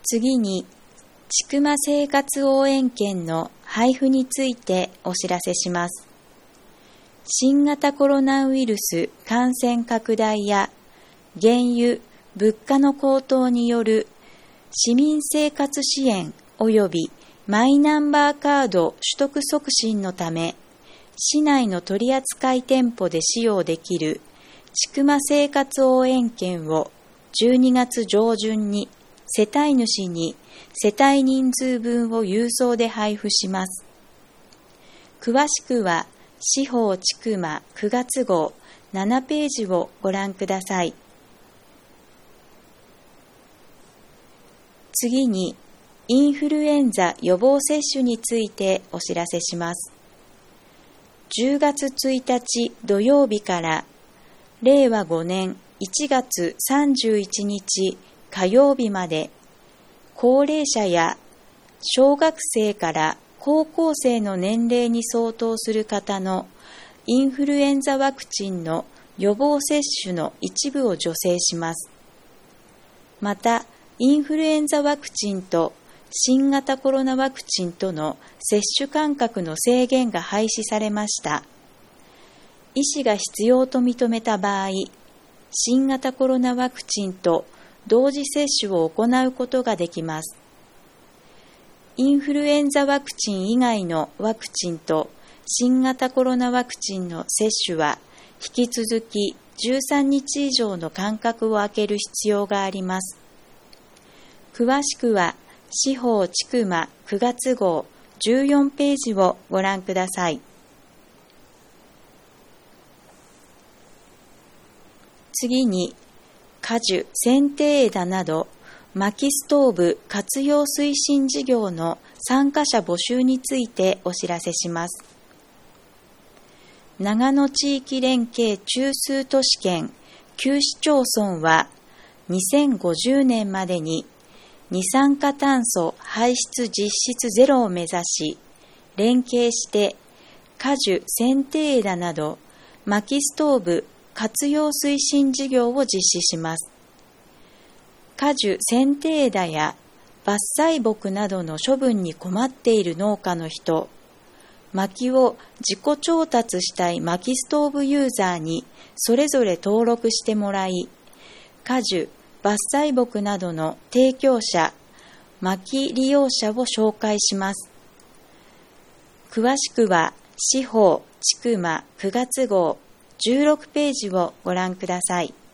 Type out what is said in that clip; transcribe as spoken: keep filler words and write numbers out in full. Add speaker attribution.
Speaker 1: 次に、ちくま生活応援券の配布についてお知らせします。新型コロナウイルス感染拡大や原油・物価の高騰による市民生活支援及びマイナンバーカード取得促進のため、市内の取扱店舗で使用できるちくま生活応援券をじゅうにがつ上旬に世帯主に世帯人数分を郵送で配布します。詳しくは市報ちくまくがつ号ななページをご覧ください。次に、インフルエンザ予防接種についてお知らせします。じゅうがつついたち土曜日かられいわごねんいちがつさんじゅういちにち火曜日まで、高齢者や小学生から高校生の年齢に相当する方のインフルエンザワクチンの予防接種の一部を助成します。また、インフルエンザワクチンと新型コロナワクチンとの接種間隔の制限が廃止されました。医師が必要と認めた場合、新型コロナワクチンと同時接種を行うことができます。インフルエンザワクチン以外のワクチンと新型コロナワクチンの接種は引き続きじゅうさんにち以上の間隔を空ける必要があります。詳しくは市報ちくまくがつ号じゅうよんページをご覧ください。次に、果樹、剪定枝など薪ストーブ活用推進事業の参加者募集についてお知らせします。長野地域連携中枢都市圏きゅう市町村はにせんごじゅうねんまでに二酸化炭素排出実質ゼロを目指し、連携して果樹、剪定枝など薪ストーブ活用推進事業を実施します。果樹、剪定枝や伐採木などの処分に困っている農家の人、薪を自己調達したい薪ストーブユーザーにそれぞれ登録してもらい、果樹、伐採木などの提供者、薪利用者を紹介します。詳しくは市報ちくまくがつ号じゅうろくページをご覧ください。